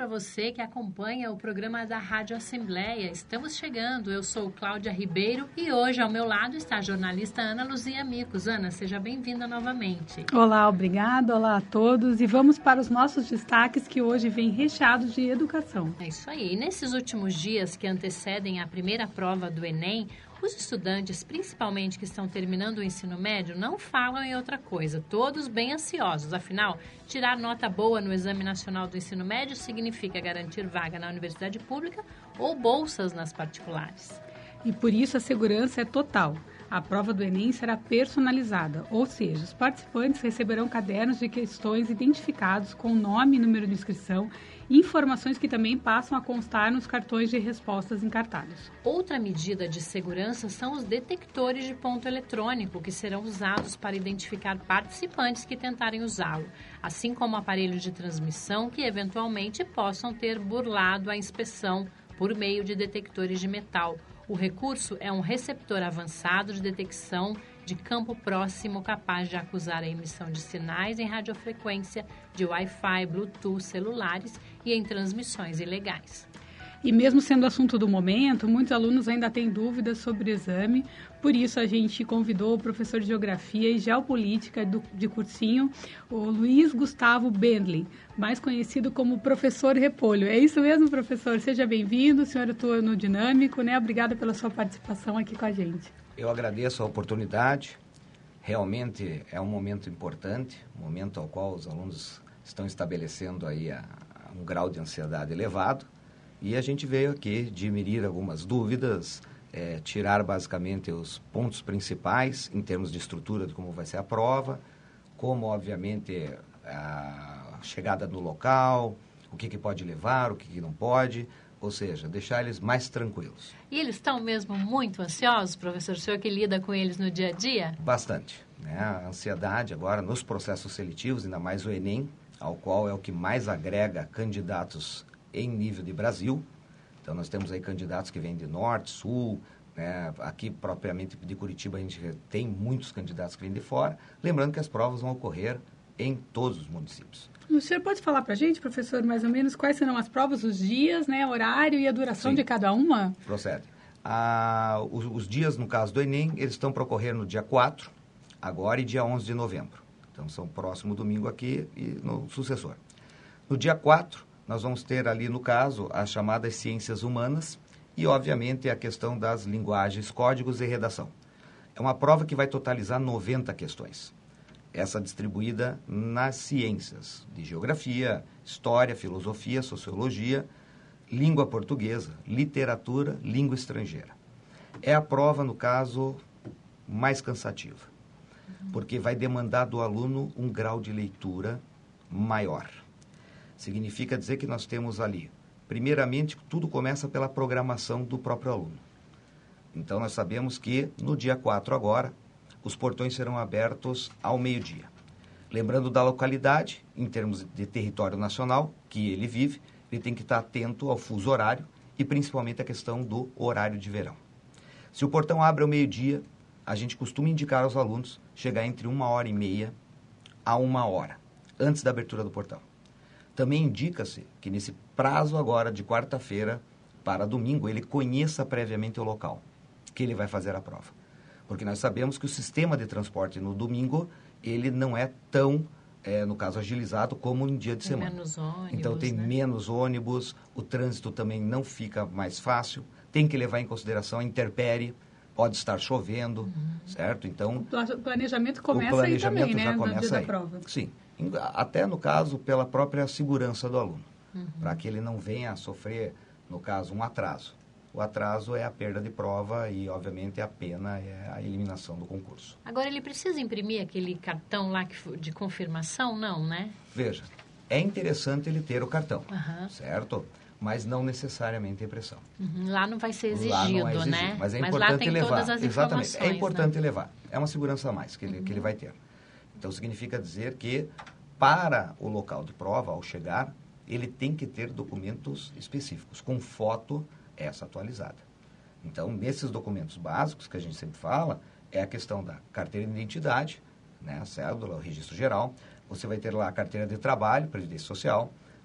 para você que acompanha o programa da Rádio Assembleia. Estamos chegando, eu sou Cláudia Ribeiro e hoje ao meu lado está a jornalista Ana Luzia Micos. Ana, seja bem-vinda novamente. Olá, obrigada, olá a todos e vamos para os nossos destaques que hoje vêm recheados de educação. É isso aí, e nesses últimos dias que antecedem a primeira prova do Enem, os estudantes, principalmente que estão terminando o ensino médio, não falam em outra coisa, todos bem ansiosos. Afinal, tirar nota boa no Exame Nacional do Ensino Médio significa garantir vaga na universidade pública ou bolsas nas particulares. E por isso a segurança é total. A prova do Enem será personalizada, ou seja, os participantes receberão cadernos de questões identificados com nome e número de inscrição e informações que também passam a constar nos cartões de respostas encartados. Outra medida de segurança são os detectores de ponto eletrônico, que serão usados para identificar participantes que tentarem usá-lo, assim como aparelhos de transmissão que eventualmente possam ter burlado a inspeção por meio de detectores de metal. O recurso é um receptor avançado de detecção de campo próximo capaz de acusar a emissão de sinais em radiofrequência, de Wi-Fi, Bluetooth, celulares e em transmissões ilegais. E mesmo sendo assunto do momento, muitos alunos ainda têm dúvidas sobre o exame, por isso a gente convidou o professor de Geografia e Geopolítica de cursinho, o Luiz Gustavo Bendlin, mais conhecido como Professor Repolho. É isso mesmo, professor? Seja bem-vindo, o senhor atua no Dinâmico, né? Obrigada pela sua participação aqui com a gente. Eu agradeço a oportunidade, realmente é um momento importante, um momento ao qual os alunos estão estabelecendo aí um grau de ansiedade elevado, e a gente veio aqui dirimir algumas dúvidas, tirar basicamente os pontos principais em termos de estrutura de como vai ser a prova, como obviamente a chegada no local, o que pode levar, o que não pode, ou seja, deixar eles mais tranquilos. E eles estão mesmo muito ansiosos, professor? O senhor que lida com eles no dia a dia? Bastante, né? A ansiedade agora nos processos seletivos, ainda mais o Enem, ao qual é o que mais agrega candidatos em nível de Brasil. Então, nós temos aí candidatos que vêm de norte, sul, né? Aqui, propriamente de Curitiba, a gente tem muitos candidatos que vêm de fora. Lembrando que as provas vão ocorrer em todos os municípios. O senhor pode falar para a gente, professor, mais ou menos quais serão as provas, os dias, né, horário e a duração de cada uma? Procede. Os dias, no caso do Enem, eles estão para ocorrer no dia 4, agora, e dia 11 de novembro. Então, são próximo domingo aqui e no sucessor. No dia 4, nós vamos ter ali, no caso, as chamadas ciências humanas e, obviamente, a questão das linguagens, códigos e redação. É uma prova que vai totalizar 90 questões. Essa distribuída nas ciências de geografia, história, filosofia, sociologia, língua portuguesa, literatura, língua estrangeira. É a prova, no caso, mais cansativa, porque vai demandar do aluno um grau de leitura maior. Significa dizer que nós temos ali, primeiramente, tudo começa pela programação do próprio aluno. Então, nós sabemos que no dia 4 agora, os portões serão abertos ao meio-dia. Lembrando da localidade, em termos de território nacional, que ele vive, ele tem que estar atento ao fuso horário e principalmente a questão do horário de verão. Se o portão abre ao meio-dia, a gente costuma indicar aos alunos chegar entre 1h30 a 1h, antes da abertura do portão. Também indica-se que nesse prazo agora de quarta-feira para domingo, ele conheça previamente o local que ele vai fazer a prova. Porque nós sabemos que o sistema de transporte no domingo, ele não é tão, no caso, agilizado como em dia de semana. Tem menos ônibus, então, tem menos ônibus, o trânsito também não fica mais fácil, tem que levar em consideração a intempérie, pode estar chovendo, certo? Então, o planejamento começa aí também, né, no dia da prova. Sim, até no caso, pela própria segurança do aluno, para que ele não venha a sofrer, no caso, um atraso. O atraso é a perda de prova e, obviamente, a pena é a eliminação do concurso. Agora, ele precisa imprimir aquele cartão lá de confirmação? Não, né? Veja, é interessante ele ter o cartão, certo? Mas não necessariamente a impressão. Lá não vai ser exigido, lá não é exigido, né? Mas é mas importante lá tem levar. Todas as Exatamente, é importante né? levar. É uma segurança a mais que ele vai ter. Então, significa dizer que, para o local de prova, ao chegar, ele tem que ter documentos específicos, com foto essa atualizada. Então, nesses documentos básicos que a gente sempre fala, é a questão da carteira de identidade, né, a cédula, o registro geral. Você vai ter lá a carteira de trabalho, previdência social,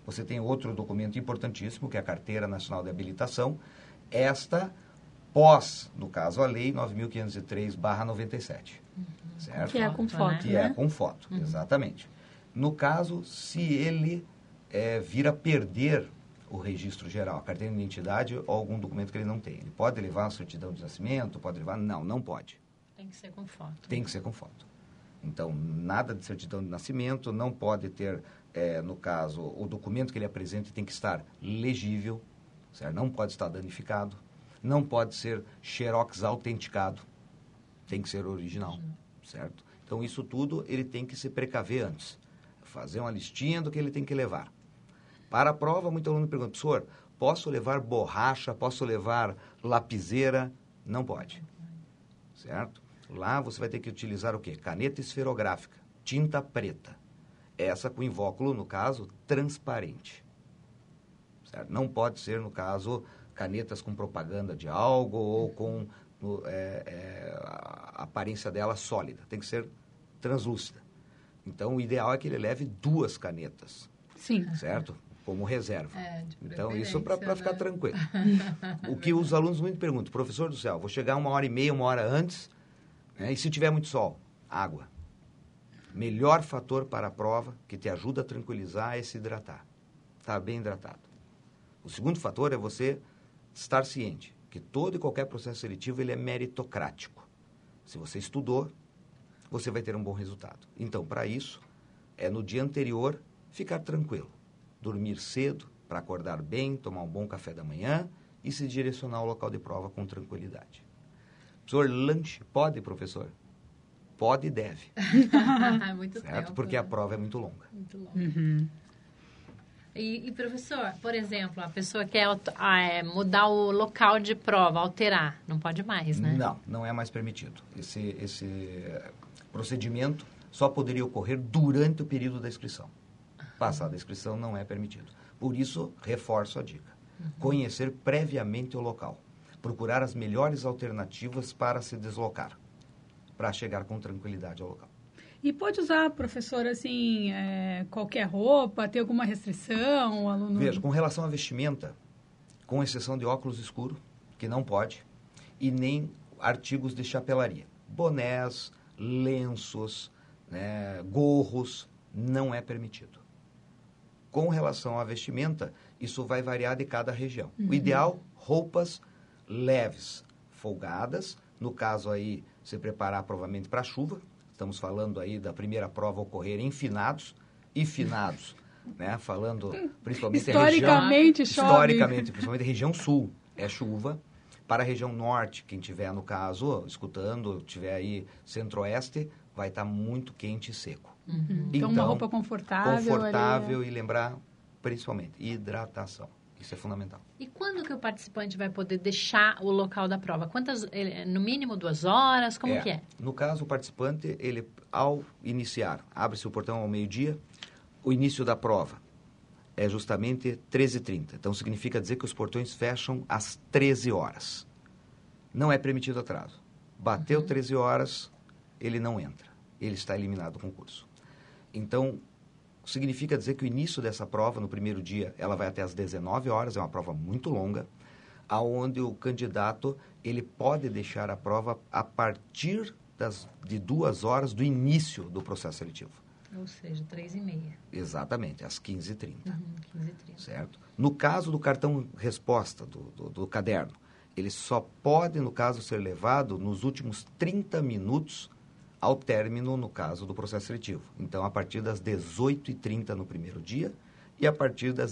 Você tem outro documento importantíssimo, que é a Carteira Nacional de Habilitação. Esta, no caso, a Lei 9.503/97. Certo? Que é com foto, Que é com foto, exatamente. No caso, se ele vir a perder o registro geral, a carteira de identidade ou algum documento que ele não tem. Ele pode levar a certidão de nascimento, pode levar... Não pode. Tem que ser com foto. Tem que ser com foto. Então, nada de certidão de nascimento, não pode ter, no caso, o documento que ele apresente tem que estar legível, certo? Não pode estar danificado, não pode ser xerox autenticado, tem que ser original, certo? Então, isso tudo ele tem que se precaver antes, fazer uma listinha do que ele tem que levar. Para a prova, muito aluno pergunta, professor, posso levar borracha, posso levar lapiseira? Não pode, certo? Lá você vai ter que utilizar o quê? Caneta esferográfica, tinta preta. Essa com invólucro, no caso, transparente. Certo? Não pode ser, no caso, canetas com propaganda de algo ou com a aparência dela sólida. Tem que ser translúcida. Então, o ideal é que ele leve 2 canetas. Sim. Certo? Como reserva. Então, isso para ficar né? tranquilo. O que os alunos muito perguntam, professor do céu, vou chegar 1h30, 1 hora antes, né? E se tiver muito sol? Água. Melhor fator para a prova que te ajuda a tranquilizar é se hidratar. Estar bem hidratado. O segundo fator é você estar ciente que todo e qualquer processo seletivo ele é meritocrático. Se você estudou, você vai ter um bom resultado. Então, para isso, é no dia anterior ficar tranquilo. Dormir cedo para acordar bem, tomar um bom café da manhã e se direcionar ao local de prova com tranquilidade. Professor, lanche pode, professor? Pode e deve. Muito certo? tempo, Porque né? a prova é muito longa. Muito longa. E, professor, por exemplo, a pessoa quer mudar o local de prova, alterar, não pode mais, né? Não é mais permitido. Esse procedimento só poderia ocorrer durante o período da inscrição. Passada a inscrição não é permitido. Por isso, reforço a dica. Conhecer previamente o local. Procurar as melhores alternativas para se deslocar, para chegar com tranquilidade ao local. E pode usar, professor, assim, qualquer roupa, ter alguma restrição, o aluno... Veja, com relação à vestimenta, com exceção de óculos escuros, que não pode, e nem artigos de chapelaria. Bonés, lenços, né, gorros, não é permitido. Com relação à vestimenta, isso vai variar de cada região. O ideal, roupas leves, folgadas. No caso aí, se preparar provavelmente para a chuva. Estamos falando aí da primeira prova ocorrer em finados e finados, né? Falando principalmente historicamente, principalmente a região sul, é chuva. Para a região norte, quem tiver, no caso, escutando, tiver aí centro-oeste, vai estar muito quente e seco. Então, uma roupa confortável e lembrar, principalmente, hidratação. Isso é fundamental. E quando que o participante vai poder deixar o local da prova? No mínimo 2 horas? Como que é? No caso, o participante, ele, ao iniciar, abre-se o portão ao meio-dia, o início da prova é justamente 13h30. Então, significa dizer que os portões fecham às 13 horas. Não é permitido atraso. Bateu 13 horas, ele não entra. Ele está eliminado do concurso. Então, significa dizer que o início dessa prova, no primeiro dia, ela vai até às 19 horas, é uma prova muito longa, aonde o candidato ele pode deixar a prova a partir de 2 horas do início do processo seletivo. Ou seja, 3h30. Exatamente, às 15h30. 15h30. Certo? No caso do cartão resposta, do caderno, ele só pode, no caso, ser levado nos últimos 30 minutos ao término, no caso, do processo seletivo. Então, a partir das 18h30 no primeiro dia e a partir das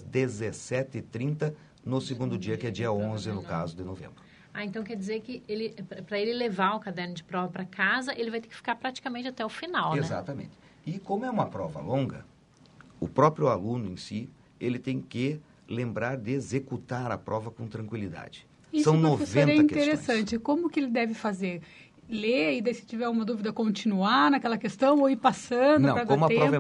17h30 no segundo dia, que é dia 11, no caso, de novembro. Então quer dizer que para ele levar o caderno de prova para casa, ele vai ter que ficar praticamente até o final, Exatamente. E como é uma prova longa, o próprio aluno em si, ele tem que lembrar de executar a prova com tranquilidade. Isso, são 90 professor, é interessante. questões. Como que ele deve fazer? Ler e daí, se tiver uma dúvida, continuar naquela questão ou ir passando para dar tempo? Como a prova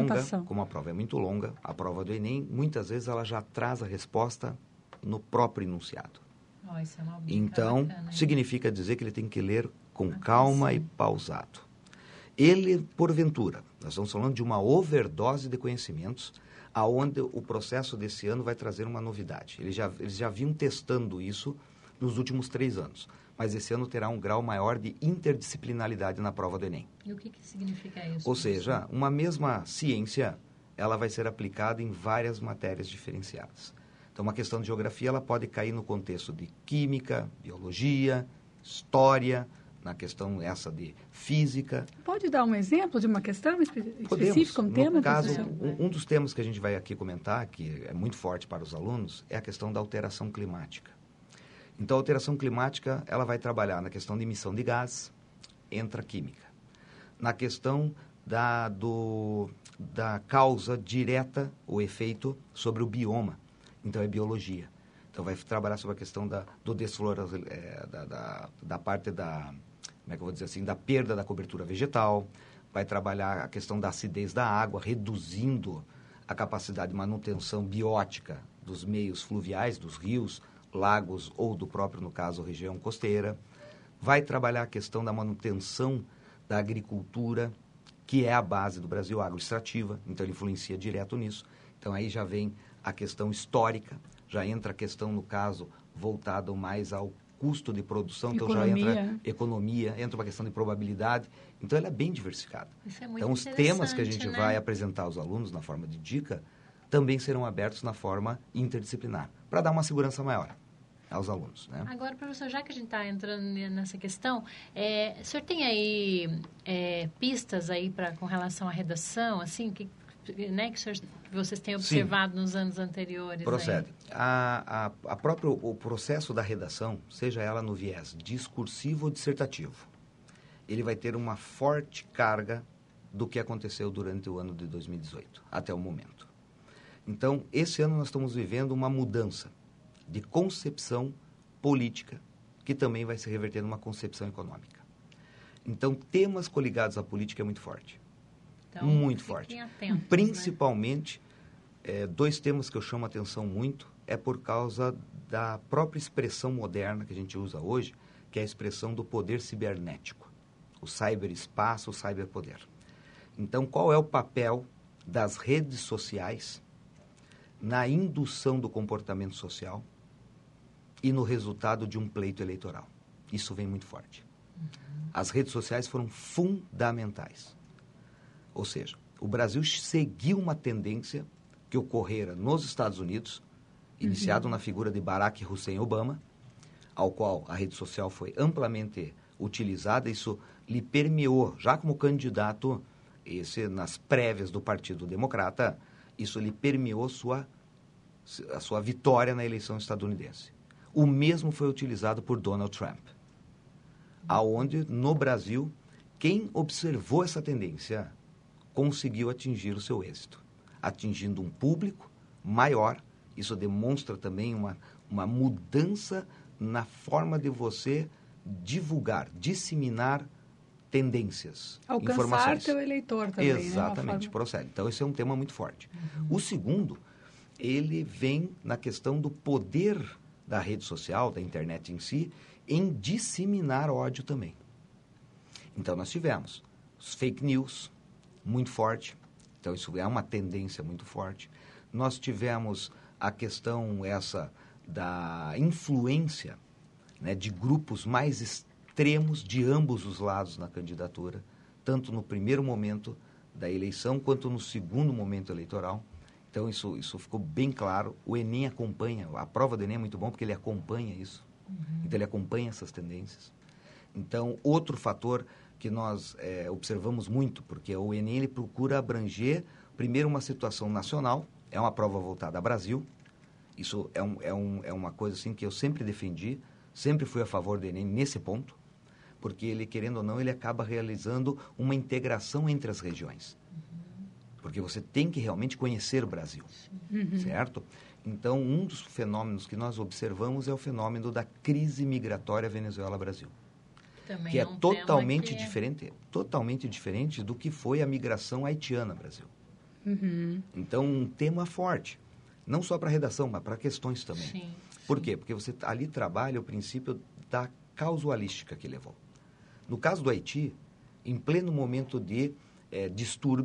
é muito longa, a prova do Enem, muitas vezes ela já traz a resposta no próprio enunciado. Isso é uma dica então, bacana, significa dizer que ele tem que ler com calma e pausado. Ele, porventura, nós estamos falando de uma overdose de conhecimentos, aonde o processo desse ano vai trazer uma novidade. Eles já vinham testando isso nos últimos 3 anos, mas esse ano terá um grau maior de interdisciplinaridade na prova do Enem. E o que significa isso? Ou seja, uma mesma ciência, ela vai ser aplicada em várias matérias diferenciadas. Então, uma questão de geografia, ela pode cair no contexto de química, biologia, história, na questão essa de física. Pode dar um exemplo de uma questão específica, um tema? No caso, um dos temas que a gente vai aqui comentar, que é muito forte para os alunos, é a questão da alteração climática. Então, a alteração climática, ela vai trabalhar na questão de emissão de gás, entra a química. Na questão da causa direta, o efeito sobre o bioma, então é biologia. Então, vai trabalhar sobre a questão do desfloramento, da parte da, como é que eu vou dizer assim, da perda da cobertura vegetal, vai trabalhar a questão da acidez da água, reduzindo a capacidade de manutenção biótica dos meios fluviais, dos rios, lagos ou do próprio, no caso, região costeira. Vai trabalhar a questão da manutenção da agricultura, que é a base do Brasil, a agroextrativa, então ele influencia direto nisso. Então, aí já vem a questão histórica, já entra a questão, no caso, voltado mais ao custo de produção, então já entra economia, entra uma questão de probabilidade, então ela é bem diversificada. Isso é muito então, os temas que a gente vai apresentar aos alunos na forma de dica também serão abertos na forma interdisciplinar, para dar uma segurança maior aos alunos, né? Agora, professor, já que a gente está entrando nessa questão, o senhor tem aí pistas aí com relação à redação, assim, que vocês têm observado nos anos anteriores? Procede. O processo da redação, seja ela no viés discursivo ou dissertativo, ele vai ter uma forte carga do que aconteceu durante o ano de 2018, até o momento. Então, esse ano nós estamos vivendo uma mudança de concepção política, que também vai se reverter numa concepção econômica. Então, temas coligados à política é muito forte. Então, muito forte. Atentos, principalmente, 2 temas que eu chamo a atenção muito é por causa da própria expressão moderna que a gente usa hoje, que é a expressão do poder cibernético, o ciberespaço, o cyberpoder. Então, qual é o papel das redes sociais na indução do comportamento social e no resultado de um pleito eleitoral? Isso vem muito forte. As redes sociais foram fundamentais. Ou seja, o Brasil seguiu uma tendência que ocorrera nos Estados Unidos, iniciado na figura de Barack Hussein Obama, ao qual a rede social foi amplamente utilizada. Isso lhe permeou, já como candidato, nas prévias do Partido Democrata, isso lhe permeou a sua vitória na eleição estadunidense. O mesmo foi utilizado por Donald Trump, aonde, no Brasil, quem observou essa tendência conseguiu atingir o seu êxito, atingindo um público maior. Isso demonstra também uma mudança na forma de você divulgar, disseminar tendências, informações. Alcançar teu eleitor também. Exatamente, procede. Então, esse é um tema muito forte. O segundo, ele vem na questão do poder da rede social, da internet em si, em disseminar ódio também. Então, nós tivemos os fake news, muito forte. Então, isso é uma tendência muito forte. Nós tivemos a questão essa da influência, né, de grupos mais extremos de ambos os lados na candidatura, tanto no primeiro momento da eleição quanto no segundo momento eleitoral. Então, isso ficou bem claro. O Enem acompanha, a prova do Enem é muito bom porque ele acompanha isso. Então, ele acompanha essas tendências. Então, outro fator que nós observamos muito, porque o Enem ele procura abranger, primeiro, uma situação nacional, é uma prova voltada ao Brasil. Isso é uma coisa assim que eu sempre defendi, sempre fui a favor do Enem nesse ponto, porque ele, querendo ou não, ele acaba realizando uma integração entre as regiões. Porque você tem que realmente conhecer o Brasil, certo? Então, um dos fenômenos que nós observamos é o fenômeno da crise migratória Venezuela-Brasil. Também que é totalmente diferente do que foi a migração haitiana Brasil. Então, um tema forte, não só para a redação, mas para questões também. Sim. Por quê? Porque você ali trabalha o princípio da causalística que levou. No caso do Haiti, em pleno momento de distúrbio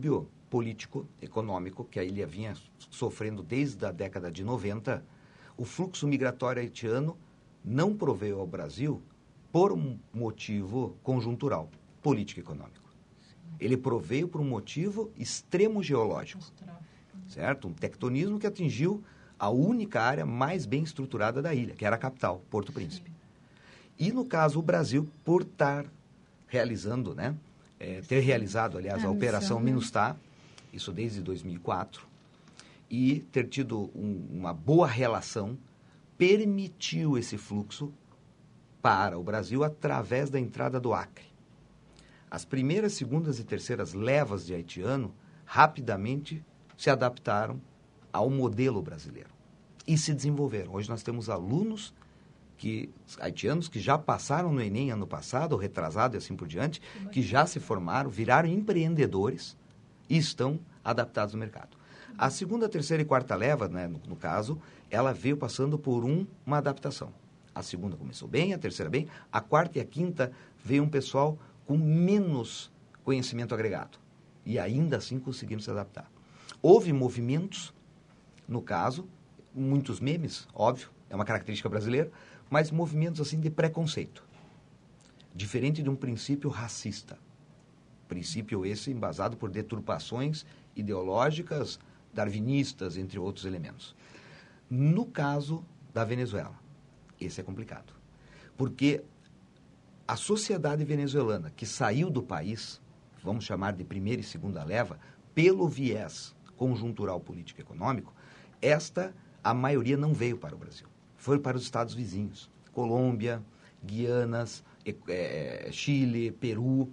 político, econômico, que a ilha vinha sofrendo desde a década de 90, o fluxo migratório haitiano não proveio ao Brasil por um motivo conjuntural, político e econômico. Ele proveio por um motivo extremo geológico, certo? Um tectonismo que atingiu a única área mais bem estruturada da ilha, que era a capital, Porto Príncipe. E, no caso, o Brasil, por estar realizando, né, ter realizado, aliás, a Operação MINUSTAH, isso desde 2004, e ter tido uma boa relação, permitiu esse fluxo para o Brasil através da entrada do Acre. As primeiras, segundas e terceiras levas de haitiano rapidamente se adaptaram ao modelo brasileiro e se desenvolveram. Hoje nós temos alunos haitianos que já passaram no Enem ano passado, ou retrasado e assim por diante, que já se formaram, viraram empreendedores e estão adaptados ao mercado. A segunda, terceira e quarta leva, né, no caso, ela veio passando por uma adaptação. A segunda começou bem, a terceira bem, a quarta e a quinta veio um pessoal com menos conhecimento agregado. E ainda assim conseguiram se adaptar. Houve movimentos, no caso, muitos memes, óbvio, é uma característica brasileira, mas movimentos assim de preconceito. Diferente de um princípio racista. Princípio esse embasado por deturpações ideológicas, darwinistas, entre outros elementos. No caso da Venezuela, esse é complicado. Porque a sociedade venezuelana que saiu do país, vamos chamar de primeira e segunda leva, pelo viés conjuntural político e econômico, a maioria não veio para o Brasil. Foi para os estados vizinhos, Colômbia, Guianas, Chile, Peru,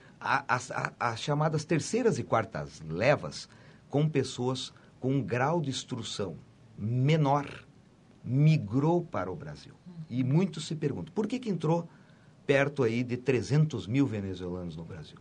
as chamadas terceiras e quartas levas, com pessoas com um grau de instrução menor, migrou para o Brasil. E muitos se perguntam, por que entrou perto aí de 300 mil venezuelanos no Brasil?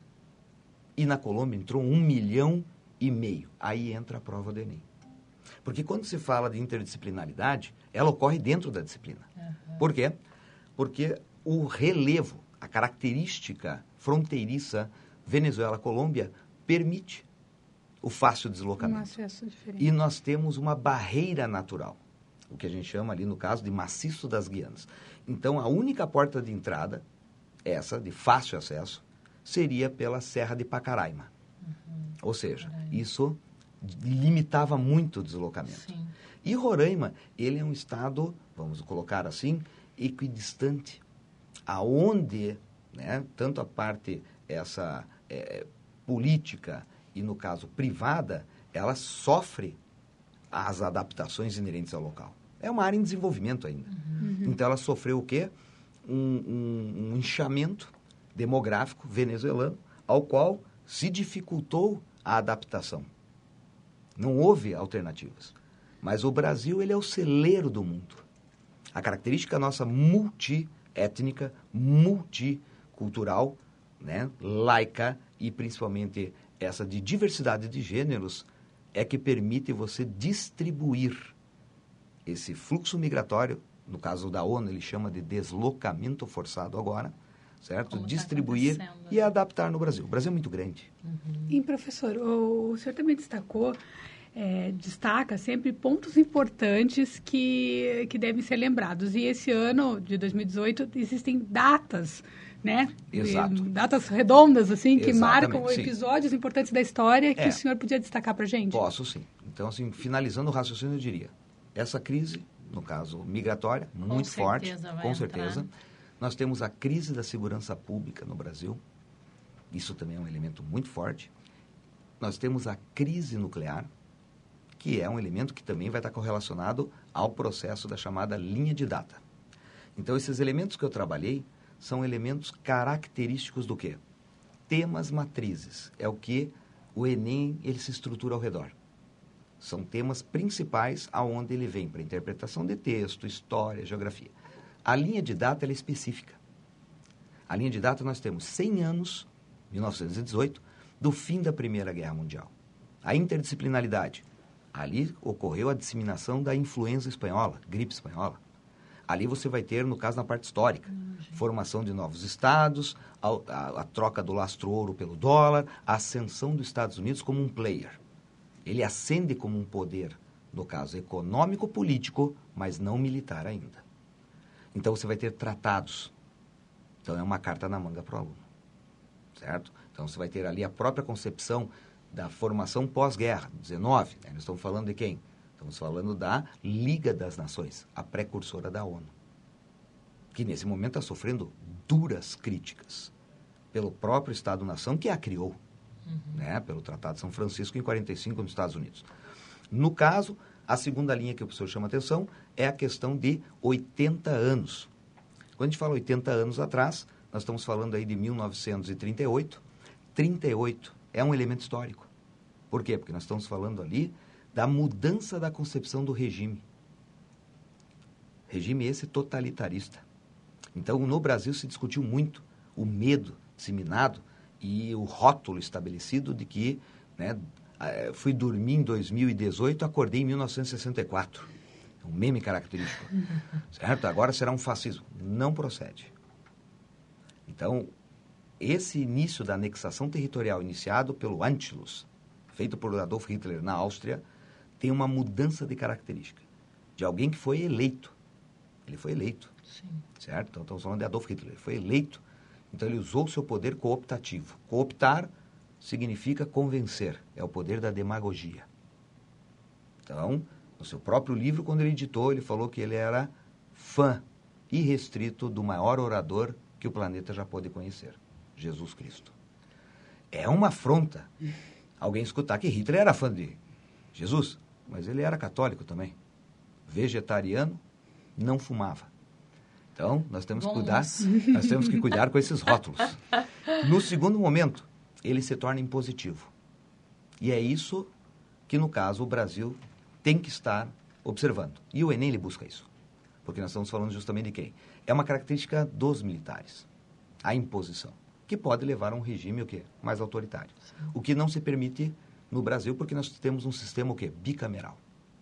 E na Colômbia entrou 1,5 milhão. Aí entra a prova do Enem. Porque quando se fala de interdisciplinaridade, ela ocorre dentro da disciplina. Uhum. Por quê? Porque o relevo, a característica fronteiriça Venezuela-Colômbia permite o fácil deslocamento. Um acesso diferente. E nós temos uma barreira natural, o que a gente chama ali, no caso, de maciço das Guianas. Então, a única porta de entrada, essa de fácil acesso, seria pela Serra de Pacaraima. Uhum. Ou seja, isso limitava muito o deslocamento. Sim. E Roraima, ele é um estado, vamos colocar assim, equidistante, aonde, né, tanto a parte política e, no caso, privada, ela sofre as adaptações inerentes ao local. É uma área em desenvolvimento ainda. Uhum. Então, ela sofreu o quê? Um inchamento demográfico venezuelano, ao qual se dificultou a adaptação. Não houve alternativas. Mas o Brasil, ele é o celeiro do mundo. A característica nossa multiétnica, multicultural, né, laica e principalmente essa de diversidade de gêneros é que permite você distribuir esse fluxo migratório, no caso da ONU, ele chama de deslocamento forçado agora, certo? Como distribuir e adaptar no Brasil. O Brasil é muito grande. Uhum. E, professor, o senhor também destaca sempre pontos importantes que devem ser lembrados. E esse ano, de 2018, existem datas, né? Exato. Datas redondas, assim, que Exatamente, marcam sim. Episódios importantes da história que o senhor podia destacar para a gente. Posso, sim. Então, assim, finalizando o raciocínio, eu diria, essa crise, no caso migratória, muito forte, com certeza. Nós temos a crise da segurança pública no Brasil. Isso também é um elemento muito forte. Nós temos a crise nuclear, que é um elemento que também vai estar correlacionado ao processo da chamada linha de data. Então, esses elementos que eu trabalhei são elementos característicos do quê? Temas matrizes. É o que o Enem ele se estrutura ao redor. São temas principais aonde ele vem para interpretação de texto, história, geografia. A linha de data ela é específica. A linha de data nós temos 100 anos, 1918, do fim da Primeira Guerra Mundial. A interdisciplinaridade. Ali ocorreu a disseminação da influenza espanhola, gripe espanhola. Ali você vai ter, no caso, na parte histórica, formação de novos estados, a troca do lastro-ouro pelo dólar, a ascensão dos Estados Unidos como um player. Ele ascende como um poder, no caso econômico-político, mas não militar ainda. Então, você vai ter tratados. Então, é uma carta na manga para o aluno. Certo? Então, você vai ter ali a própria concepção da formação pós-guerra, 19. Né? Nós estamos falando de quem? Estamos falando da Liga das Nações, a precursora da ONU, que nesse momento está sofrendo duras críticas pelo próprio Estado-nação que a criou, né? Pelo Tratado de São Francisco em 45 nos Estados Unidos. No caso, a segunda linha que o professor chama atenção é a questão de 80 anos. Quando a gente fala 80 anos atrás, nós estamos falando aí de 1938. 38 é um elemento histórico. Por quê? Porque nós estamos falando ali da mudança da concepção do regime. Regime esse totalitarista. Então, no Brasil se discutiu muito o medo disseminado e o rótulo estabelecido de que, né, fui dormir em 2018, acordei em 1964. É um meme característico. Certo? Agora será um fascismo. Não procede. Então, esse início da anexação territorial iniciado pelo Anschluss, feito por Adolf Hitler na Áustria, tem uma mudança de característica. De alguém que foi eleito. Ele foi eleito. Sim. Certo? Então, estamos falando de Adolf Hitler. Ele foi eleito. Então, ele usou o seu poder cooptativo. Cooptar significa convencer. É o poder da demagogia. Então, no seu próprio livro, quando ele editou, ele falou que ele era fã irrestrito do maior orador que o planeta já pôde conhecer. Jesus Cristo. É uma afronta alguém escutar que Hitler era fã de Jesus, mas ele era católico também. Vegetariano, não fumava. Então, nós temos que cuidar com esses rótulos. No segundo momento, ele se torna impositivo. E é isso que, no caso, o Brasil tem que estar observando. E o Enem, ele busca isso. Porque nós estamos falando justamente de quem? É uma característica dos militares. A imposição. Que pode levar a um regime, o quê? Mais autoritário. Sim. O que não se permite no Brasil, porque nós temos um sistema, o quê? Bicameral.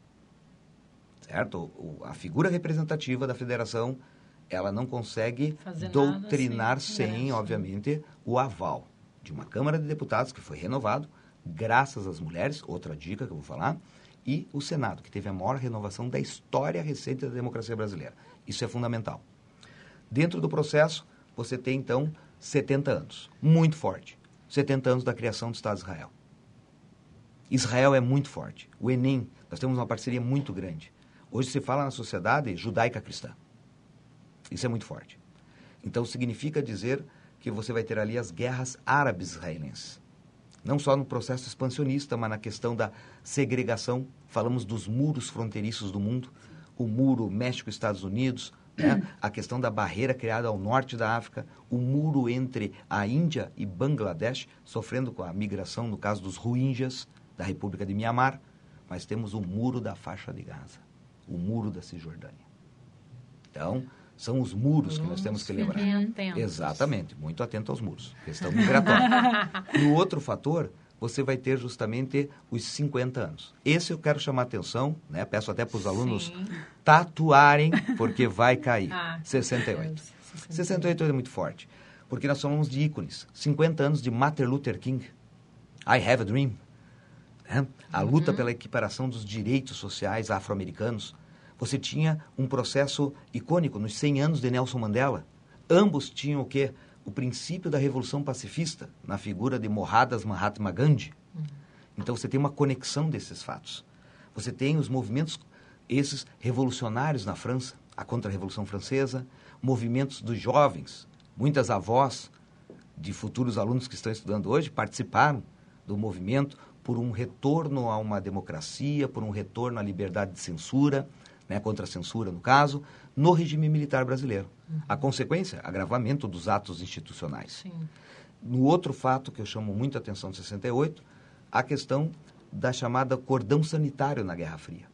Certo? A figura representativa da federação, ela não consegue doutrinar sem, obviamente, o aval de uma Câmara de Deputados, que foi renovado, graças às mulheres, outra dica que eu vou falar, e o Senado, que teve a maior renovação da história recente da democracia brasileira. Isso é fundamental. Dentro do processo, você tem, então, 70 anos. Muito forte. 70 anos da criação do Estado de Israel. Israel é muito forte. O Enem, nós temos uma parceria muito grande. Hoje se fala na sociedade judaica-cristã. Isso é muito forte. Então, significa dizer que você vai ter ali as guerras árabes-israelenses. Não só no processo expansionista, mas na questão da segregação. Falamos dos muros fronteiriços do mundo. O muro México-Estados Unidos, né? A questão da barreira criada ao norte da África, o muro entre a Índia e Bangladesh, sofrendo com a migração, no caso dos Rohingyas, da República de Mianmar, mas temos o muro da faixa de Gaza, o muro da Cisjordânia. Então, são os muros que nós temos que lembrar. Exatamente, muito atento aos muros, questão migratória. No outro fator, você vai ter justamente os 50 anos. Esse eu quero chamar a atenção, né? Peço até para os alunos tatuarem, porque vai cair. 68. 68 é muito forte, porque nós falamos de ícones. 50 anos de Martin Luther King, I Have a Dream. Né? A luta pela equiparação dos direitos sociais afro-americanos. Você tinha um processo icônico nos 100 anos de Nelson Mandela. Ambos tinham o quê? O princípio da Revolução Pacifista, na figura de Mohandas Mahatma Gandhi. Então, você tem uma conexão desses fatos. Você tem os movimentos, esses revolucionários na França, a Contra-Revolução Francesa, movimentos dos jovens. Muitas avós de futuros alunos que estão estudando hoje participaram do movimento por um retorno a uma democracia, por um retorno à liberdade de censura, né, contra a censura, no caso, no regime militar brasileiro. A consequência, agravamento dos atos institucionais. Sim. No outro fato que eu chamo muito a atenção de 68, a questão da chamada cordão sanitário na Guerra Fria.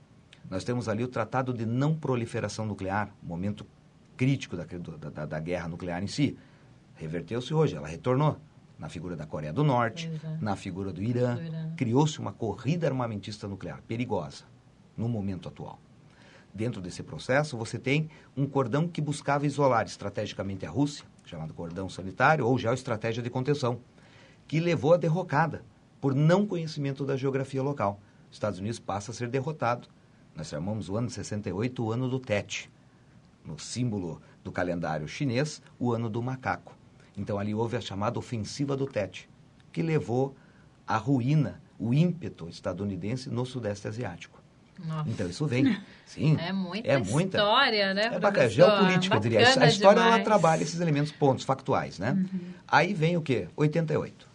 Nós temos ali o Tratado de Não Proliferação Nuclear, momento crítico da guerra nuclear em si. Reverteu-se hoje, ela retornou na figura da Coreia do Norte, na figura do Irã. Criou-se uma corrida armamentista nuclear perigosa no momento atual. dentro desse processo, você tem um cordão que buscava isolar estrategicamente a Rússia, chamado cordão sanitário, ou geoestratégia de contenção, que levou à derrocada por não conhecimento da geografia local. Os Estados Unidos passa a ser derrotado. Nós chamamos o ano de 68 o ano do Tet, no símbolo do calendário chinês, o ano do macaco. Então, ali houve a chamada ofensiva do Tet, que levou à ruína, o ímpeto estadunidense no Sudeste Asiático. Nossa. Então, isso vem, sim. É muita história, né, professor? Geopolítica, eu diria. A história, ela trabalha esses elementos, pontos factuais, né? Aí vem o quê? 88.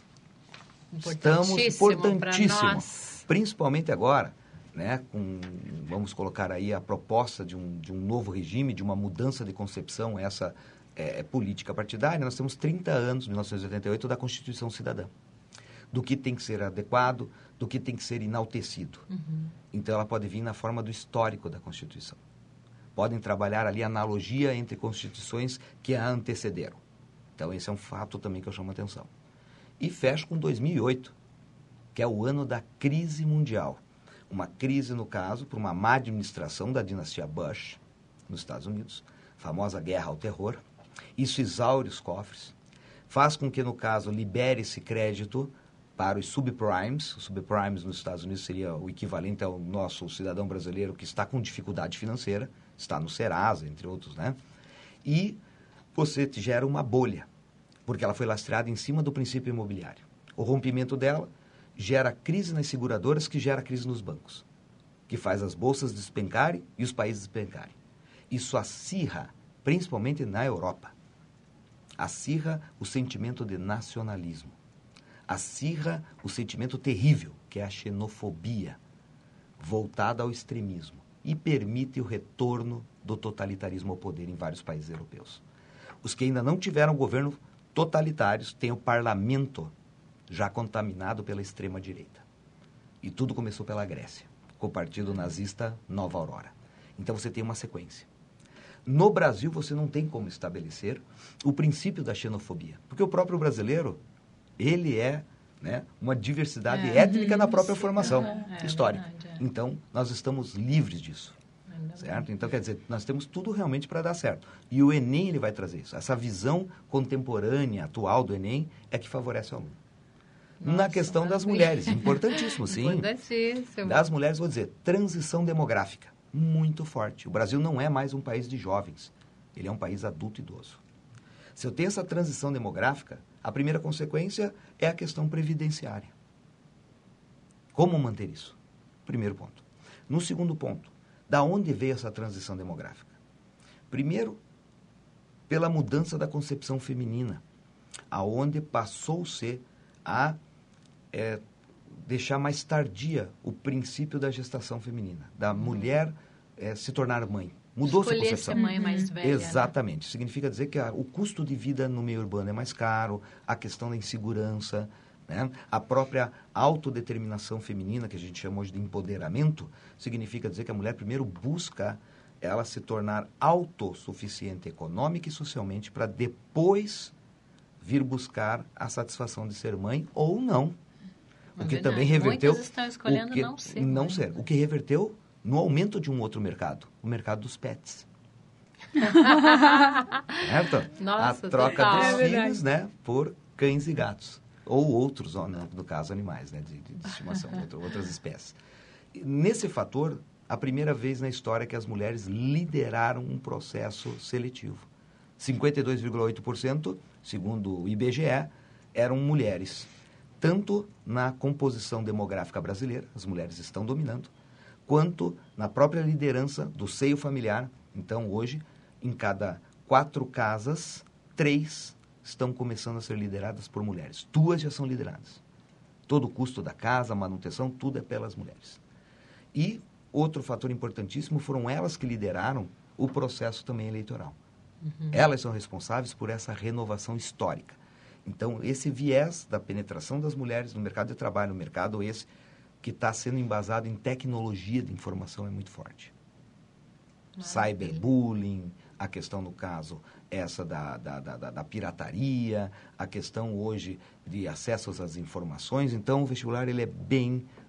Estamos importantíssimo. Principalmente agora, né, vamos colocar aí a proposta de um novo regime, de uma mudança de concepção, essa política partidária. Nós temos 30 anos, 1988, da Constituição Cidadã. Do que tem que ser adequado, do que tem que ser enaltecido. Então, ela pode vir na forma do histórico da Constituição. Podem trabalhar ali a analogia entre constituições que a antecederam. Então, esse é um fato também que eu chamo a atenção. E fecho com 2008, que é o ano da crise mundial. Uma crise, no caso, por uma má administração da dinastia Bush, nos Estados Unidos, famosa guerra ao terror. Isso exaure os cofres, faz com que, no caso, libere-se crédito para os subprimes. Os subprimes nos Estados Unidos seria o equivalente ao nosso cidadão brasileiro que está com dificuldade financeira, está no Serasa, entre outros, né? E você gera uma bolha, porque ela foi lastreada em cima do princípio imobiliário. O rompimento dela gera crise nas seguradoras, que gera crise nos bancos, que faz as bolsas despencarem e os países despencarem. Isso acirra, principalmente na Europa, acirra o sentimento de nacionalismo, acirra o sentimento terrível, que é a xenofobia, voltada ao extremismo, e permite o retorno do totalitarismo ao poder em vários países europeus. Os que ainda não tiveram governo totalitários têm o parlamento já contaminado pela extrema-direita. E tudo começou pela Grécia, com o partido nazista Nova Aurora. Então você tem uma sequência. No Brasil, você não tem como estabelecer o princípio da xenofobia, porque o próprio brasileiro, ele é, né, uma diversidade étnica na própria formação histórica. Verdade, Então, nós estamos livres disso. Certo? Então, quer dizer, nós temos tudo realmente para dar certo. E o Enem, ele vai trazer isso. Essa visão contemporânea, atual do Enem, é que favorece o aluno. Na questão das mulheres, importantíssimo, sim. Importantíssimo. Das mulheres, vou dizer, transição demográfica, muito forte. O Brasil não é mais um país de jovens, ele é um país adulto e idoso. Se eu tenho essa transição demográfica, a primeira consequência é a questão previdenciária. Como manter isso? Primeiro ponto. No segundo ponto, da onde veio essa transição demográfica? Primeiro, pela mudança da concepção feminina, aonde passou-se a deixar mais tardia o princípio da gestação feminina, da mulher se tornar mãe. Mudou-se a concepção. Ser mãe mais velha. Exatamente. Né? Significa dizer que o custo de vida no meio urbano é mais caro, a questão da insegurança, né? A própria autodeterminação feminina, que a gente chama hoje de empoderamento, significa dizer que a mulher primeiro busca ela se tornar autossuficiente econômica e socialmente para depois vir buscar a satisfação de ser mãe ou não. O que também reverteu... Muitas estão escolhendo não ser. O que reverteu no aumento de um outro mercado, o mercado dos pets. Certo? Nossa, a troca total. dos filhos, né, por cães e gatos. Ou outros, no caso, animais, né, de estimação, outras espécies. Nesse fator, a primeira vez na história que as mulheres lideraram um processo seletivo. 52,8%, segundo o IBGE, eram mulheres. Tanto na composição demográfica brasileira, as mulheres estão dominando, quanto na própria liderança do seio familiar. Então, hoje, em cada 4 casas, 3 estão começando a ser lideradas por mulheres. 2 já são lideradas. Todo o custo da casa, a manutenção, tudo é pelas mulheres. E outro fator importantíssimo, foram elas que lideraram o processo também eleitoral. Elas são responsáveis por essa renovação histórica. Então, esse viés da penetração das mulheres no mercado de trabalho, no mercado esse, que está sendo embasado em tecnologia de informação, é muito forte. Cyberbullying, a questão, no caso, essa da pirataria, a questão hoje de acessos às informações. Então, o vestibular ele é bem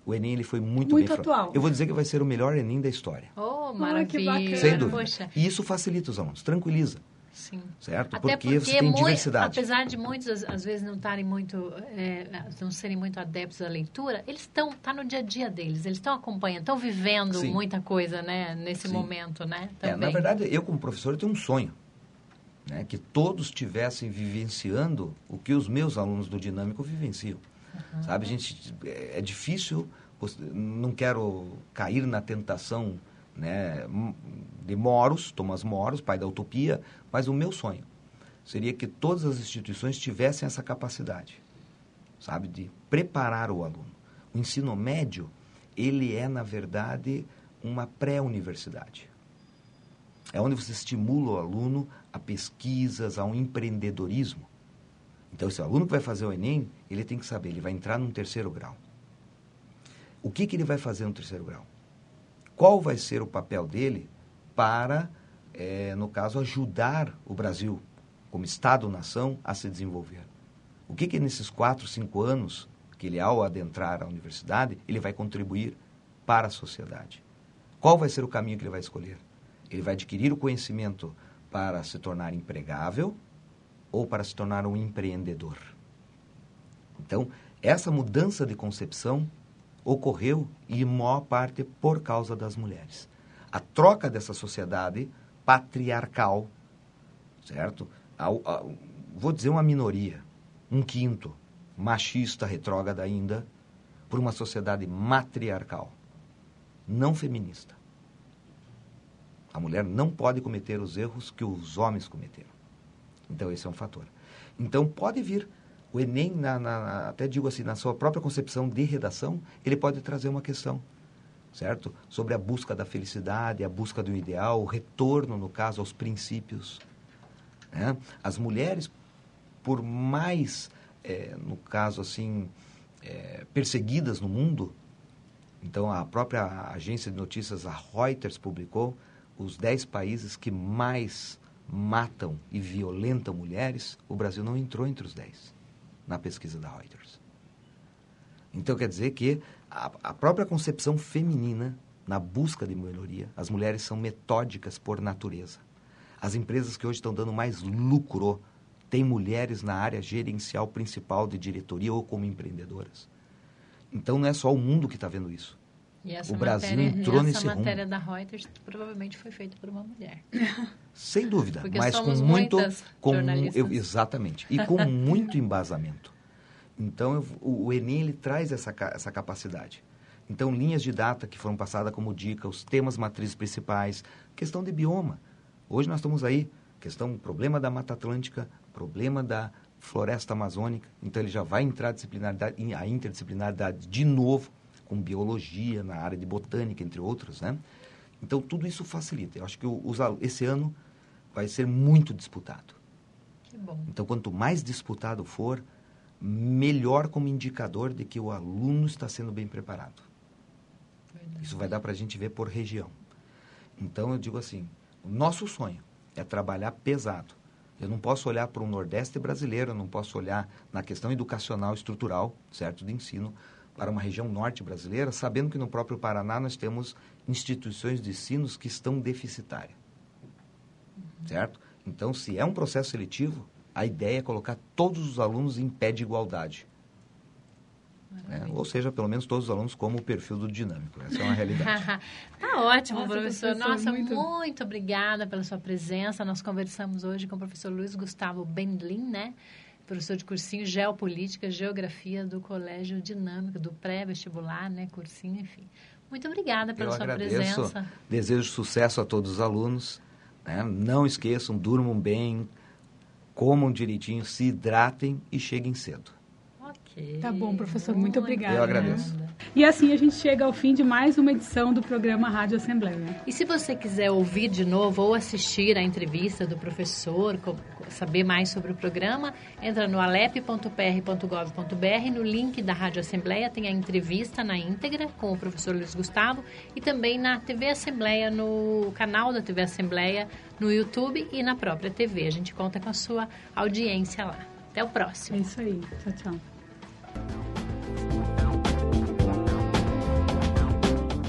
O Enem ele foi muito bem atual. Eu vou dizer que vai ser o melhor Enem da história. Oh, maravilha. Que bacana. Sem dúvida. Poxa. E isso facilita os alunos, tranquiliza. Sim. Certo? Até porque você tem diversidade. Apesar de muitos, às vezes, não estarem muito, não serem muito adeptos à leitura, eles tá no dia a dia deles, eles estão acompanhando, estão vivendo Sim. muita coisa, né, nesse Sim. momento, né? Também. Na verdade, eu como professor eu tenho um sonho, né, que todos estivessem vivenciando o que os meus alunos do Dinâmico vivenciam. Sabe, gente, é difícil, não quero cair na tentação, né, de Thomas Moros, pai da utopia, mas o meu sonho seria que todas as instituições tivessem essa capacidade, sabe, de preparar o aluno. O ensino médio, ele é, na verdade, uma pré-universidade. É onde você estimula o aluno a pesquisas, a um empreendedorismo. Então, esse aluno que vai fazer o Enem, ele tem que saber, ele vai entrar num 3º grau. O que ele vai fazer no 3º grau? Qual vai ser o papel dele para, no caso, ajudar o Brasil, como Estado-nação, a se desenvolver? O que nesses 4, 5 anos, que ele, ao adentrar a universidade, ele vai contribuir para a sociedade? Qual vai ser o caminho que ele vai escolher? Ele vai adquirir o conhecimento para se tornar empregável ou para se tornar um empreendedor? Então, essa mudança de concepção ocorreu, e em maior parte, por causa das mulheres. A troca dessa sociedade patriarcal, certo? Vou dizer uma minoria, 1/5, machista, retrógrada ainda, por uma sociedade matriarcal, não feminista. A mulher não pode cometer os erros que os homens cometeram. Então, esse é um fator. Então, pode vir. O Enem, até digo assim, na sua própria concepção de redação, ele pode trazer uma questão, certo? Sobre a busca da felicidade, a busca do ideal, o retorno, no caso, aos princípios. Né? As mulheres, por mais, no caso assim, perseguidas no mundo, então a própria agência de notícias, a Reuters, publicou os 10 países que mais matam e violentam mulheres. O Brasil não entrou entre os 10 na pesquisa da Reuters. Então, quer dizer que a própria concepção feminina, na busca de melhoria, as mulheres são metódicas por natureza. As empresas que hoje estão dando mais lucro têm mulheres na área gerencial principal de diretoria ou como empreendedoras. Então, não é só o mundo que está vendo isso. O Brasil entrou nesse rumo. Essa matéria da Reuters provavelmente foi feita por uma mulher. Sem dúvida, porque mas somos com muito... jornalistas. Exatamente. E com muito embasamento. Então, o Enem ele traz essa capacidade. Então, linhas de data que foram passadas como dica, os temas matrizes principais, questão de bioma. Hoje nós estamos aí, problema da Mata Atlântica, problema da floresta amazônica. Então, ele já vai entrar a interdisciplinaridade de novo, com biologia, na área de botânica, entre outros, né? Então, tudo isso facilita. Eu acho que esse ano vai ser muito disputado. Que bom. Então, quanto mais disputado for, melhor como indicador de que o aluno está sendo bem preparado. Verdade. Isso vai dar para a gente ver por região. Então, eu digo assim, o nosso sonho é trabalhar pesado. Eu não posso olhar para o Nordeste brasileiro, eu não posso olhar na questão educacional estrutural, certo, de ensino, para uma região norte brasileira, sabendo que no próprio Paraná nós temos instituições de ensino que estão deficitárias. Certo? Então, se é um processo seletivo, a ideia é colocar todos os alunos em pé de igualdade. Ou seja, pelo menos todos os alunos como o perfil do Dinâmico. Essa é uma realidade. Tá ótimo, Nossa, professor. Nossa, muito obrigada pela sua presença. Nós conversamos hoje com o professor Luiz Gustavo Bendlin, né? Professor de cursinho Geopolítica, Geografia do Colégio Dinâmico, do pré-vestibular, né? Cursinho, enfim. Muito obrigada pela sua presença. Desejo sucesso a todos os alunos. Né? Não esqueçam, durmam bem, comam direitinho, se hidratem e cheguem cedo. Ok. Tá bom, professor. Muito obrigada. Eu agradeço. E assim a gente chega ao fim de mais uma edição do programa Rádio Assembleia. E se você quiser ouvir de novo ou assistir a entrevista do professor, saber mais sobre o programa, entra no alep.pr.gov.br, no link da Rádio Assembleia tem a entrevista na íntegra com o professor Luiz Gustavo e também na TV Assembleia, no canal da TV Assembleia, no YouTube e na própria TV. A gente conta com a sua audiência lá. Até o próximo. É isso aí. Tchau, tchau.